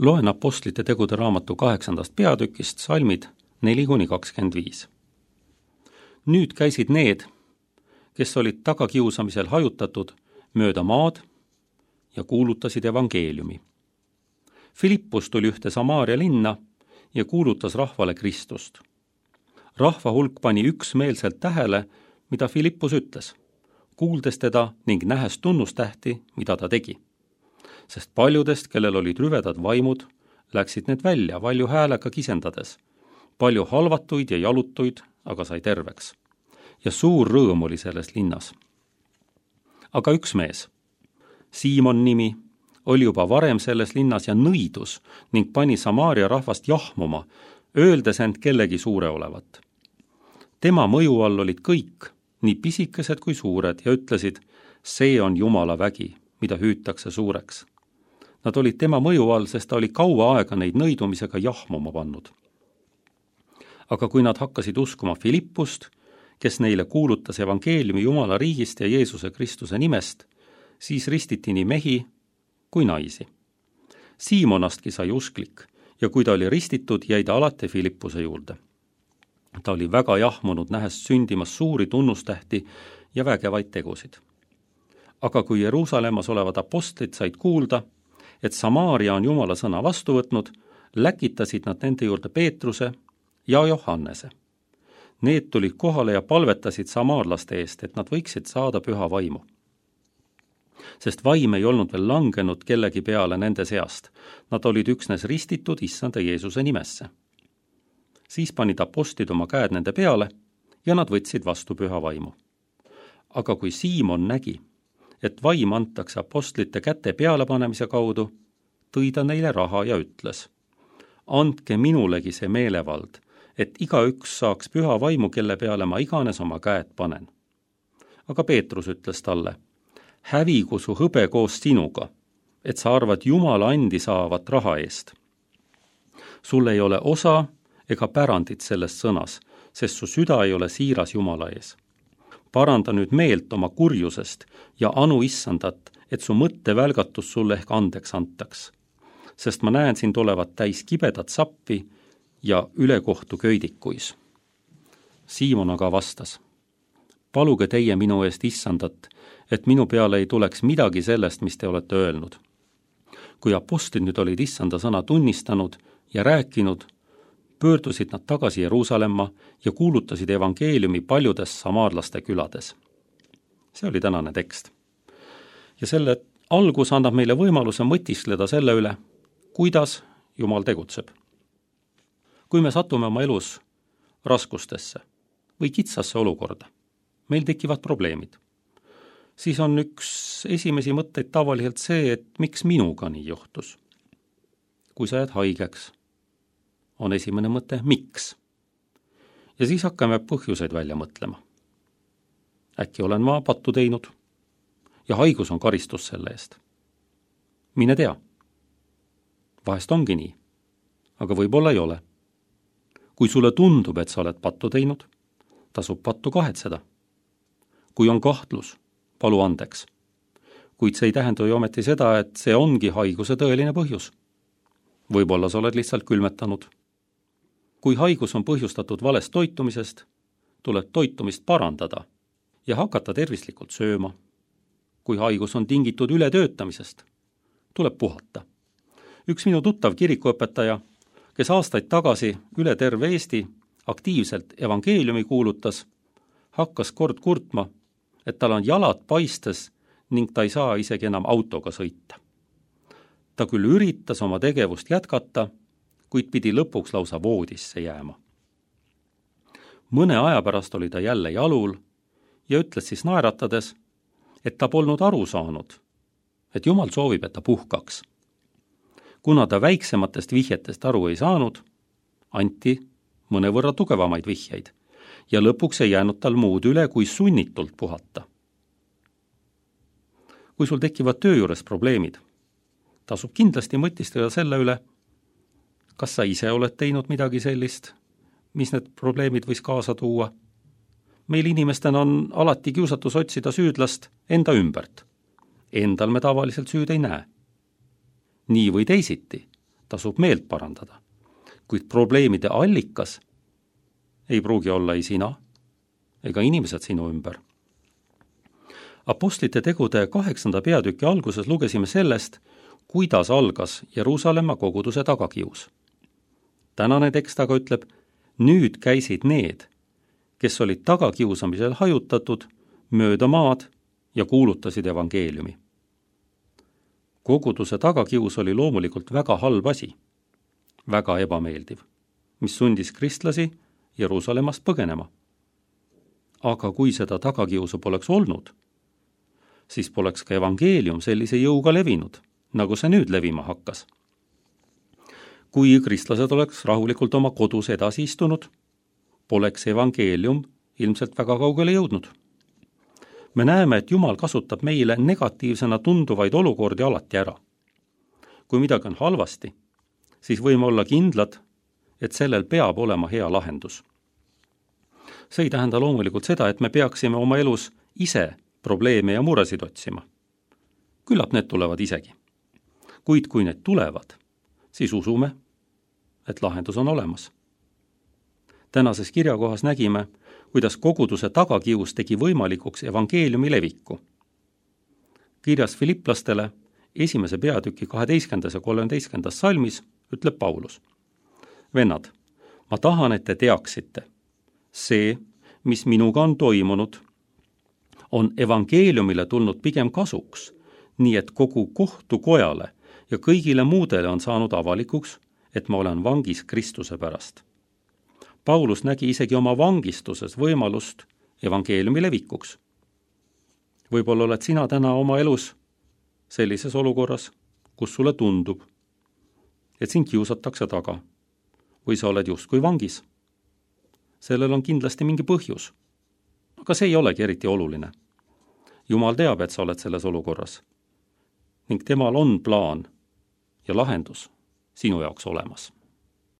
Loen Apostlite tegude raamatu 8. peatükist salmid 4-25. Nüüd käisid need, kes olid tagakiusamisel hajutatud, mööda maad ja kuulutasid evangeeliumi. Filippus tuli ühte Samaaria linna ja kuulutas rahvale Kristust. Rahva hulk pani üksmeelselt tähele, mida Filippus ütles, kuuldes teda ning nähes tunnustähti, mida ta tegi. Sest paljudest, kellel olid rüvedad vaimud, läksid need välja valju häälega kisendades. Palju halvatuid ja jalutuid, aga sai terveks. Ja suur rõõm oli selles linnas. Aga üks mees, Siimon nimi, oli juba varem selles linnas ja nõidus ning pani Samaaria rahvast jahmuma, öeldes end kellegi suure olevat. Tema mõju all olid kõik, nii pisikesed kui suured, ja ütlesid, see on Jumala vägi, mida hüütakse suureks. Nad olid tema mõju all, sest ta oli kaua aega neid nõidumisega jahmuma pannud. Aga kui nad hakkasid uskuma Filippust, kes neile kuulutas evangeeliumi Jumala riigist ja Jeesuse Kristuse nimest, siis ristiti nii mehi kui naisi. Siimonastki sai usklik ja kui ta oli ristitud, jäi ta alati Filippuse juurde. Ta oli väga jahmunud, nähes sündimas suuri tunnustähti ja vägevaid tegusid. Aga kui Jeruusalemmas olevad apostlid said kuulda, et Samaaria on Jumala sõna vastu võtnud, läkitasid nad nende juurde Peetruse ja Johannese. Need tulid kohale ja palvetasid samaarlaste eest, et nad võiksid saada püha vaimu. Sest vaim ei olnud veel langenud kellegi peale nende seast. Nad olid üksnes ristitud issanda Jeesuse nimesse. Siis panid apostlid oma käed nende peale ja nad võtsid vastu püha vaimu. Aga kui Siimon nägi, et vaim antakse apostlite käte pealepanemise kaudu, tõi ta neile raha ja ütles, andke minulegi see meelevald, et igaüks saaks püha vaimu, kelle peale ma iganes oma käed panen. Aga Peetrus ütles talle, hävigu su hõbe koos sinuga, et sa arvad Jumala andi saavat raha eest. Sul ei ole osa ega pärandit selles sõnas, sest su süda ei ole siiras Jumala ees. Paranda nüüd meelt oma kurjusest ja anu issandat, et su mõttevälgatus sulle ehk andeks antaks. Sest ma näen sind olevat täis kibedat sappi ja ülekohtu köidikuis. Siimon aga vastas, paluge teie minu eest issandat, et minu peale ei tuleks midagi sellest, mis te olete öelnud. Kui apostlid nüüd olid issanda sõna tunnistanud ja rääkinud, pöördusid nad tagasi Jeruusalemma ja kuulutasid evangeeliumi paljudes samaarlaste külades. See oli tänane tekst. Ja selle algus annab meile võimaluse mõtiskleda selle üle, kuidas Jumal tegutseb. Kui me satume oma elus raskustesse või kitsasse olukorda, meil tekivad probleemid, siis on üks esimesi mõtteid tavaliselt see, et miks minuga nii juhtus. Kui sa jääd haigeks, on esimene mõte, miks? Ja siis hakkame põhjuseid välja mõtlema. Äkki olen ma pattu teinud ja haigus on karistus selle eest. Mine tea. Vahest ongi nii, aga võib-olla ei ole. Kui sulle tundub, et sa oled pattu teinud, tasub pattu kahetseda. Kui on kahtlus, palu andeks. Kuid see ei tähenda ju ometi seda, et see ongi haiguse tõeline põhjus. Võib-olla sa oled lihtsalt külmetanud. Kui haigus on põhjustatud valest toitumisest, tuleb toitumist parandada ja hakata tervislikult sööma. Kui haigus on tingitud ületöötamisest, tuleb puhata. Üks minu tuttav kirikuõpetaja, kes aastaid tagasi üle terve Eesti aktiivselt evangeeliumi kuulutas, hakkas kord kurtma, et tal on jalad paistes ning ta ei saa isegi enam autoga sõita. Ta küll üritas oma tegevust jätkata, kuid pidi lõpuks lausa voodisse jääma. Mõne aja pärast oli ta jälle jalul ja ütles siis naeratades, et ta polnud aru saanud, et Jumal soovib, et ta puhkaks. Kuna ta väiksematest vihjetest aru ei saanud, anti mõnevõrra tugevamaid vihjeid ja lõpuks ei jäänud tal muud üle, kui sunnitult puhata. Kui sul tekivad töö juures probleemid, tasub kindlasti mõtistada selle üle, kas sa ise oled teinud midagi sellist, mis need probleemid võis kaasa tuua. Meil inimestena on alati kiusatus otsida süüdlast enda ümbert. Endal me tavaliselt süüd ei näe. Nii või teisiti tasub meelt parandada. Kuid probleemide allikas ei pruugi olla ei sina ega inimesed sinu ümber. Apostlite tegude 8. peatüki alguses lugesime sellest, kuidas algas Jeruusalemma koguduse tagakius. Tänane tekst aga ütleb, nüüd käisid need, kes olid tagakiusamisel hajutatud, mööda maad ja kuulutasid evangeeliumi. Koguduse tagakius oli loomulikult väga halb asi, väga ebameeldiv, mis sundis kristlasi Jeruusalemmast põgenema. Aga kui seda tagakiusu poleks olnud, siis poleks ka evangeelium sellise jõuga levinud, nagu see nüüd levima hakkas. Kui kristlased oleks rahulikult oma kodus edasi istunud, poleks evangeelium ilmselt väga kaugele jõudnud. Me näeme, et Jumal kasutab meile negatiivsena tunduvaid olukordi alati ära. Kui midagi on halvasti, siis võime olla kindlad, et sellel peab olema hea lahendus. See ei tähenda loomulikult seda, et me peaksime oma elus ise probleeme ja muresid otsima. Küllap need tulevad isegi. Kuid kui need tulevad, siis usume, et lahendus on olemas. Tänases kirjakohas nägime, kuidas koguduse tagakius tegi võimalikuks evangeeliumi leviku. Kirjas Filiplastele 1. peatüki 12. ja 13. salmis ütleb Paulus. Vennad, ma tahan, et te teaksite, see, mis minuga on toimunud, on evangeeliumile tulnud pigem kasuks, nii et kogu kohtukojale ja kõigile muudele on saanud avalikuks, et ma olen vangis Kristuse pärast. Paulus nägi isegi oma vangistuses võimalust evangeeliumi levikuks. Võib-olla oled sina täna oma elus sellises olukorras, kus sulle tundub, et sind kiusatakse taga või sa oled justkui vangis. Sellel on kindlasti mingi põhjus, aga see ei olegi eriti oluline. Jumal teab, et sa oled selles olukorras ning temal on plaan ja lahendus sinu jaoks olemas.